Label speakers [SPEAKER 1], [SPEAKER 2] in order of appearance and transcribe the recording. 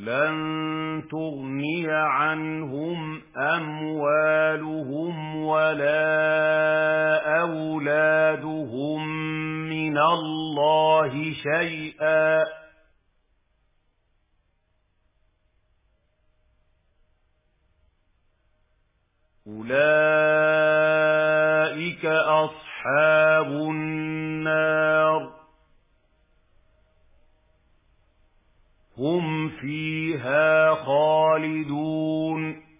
[SPEAKER 1] لن تغني عنهم أموالهم ولا أولادهم من الله شيئا أولئك أصحاب النار هم فيها خالدون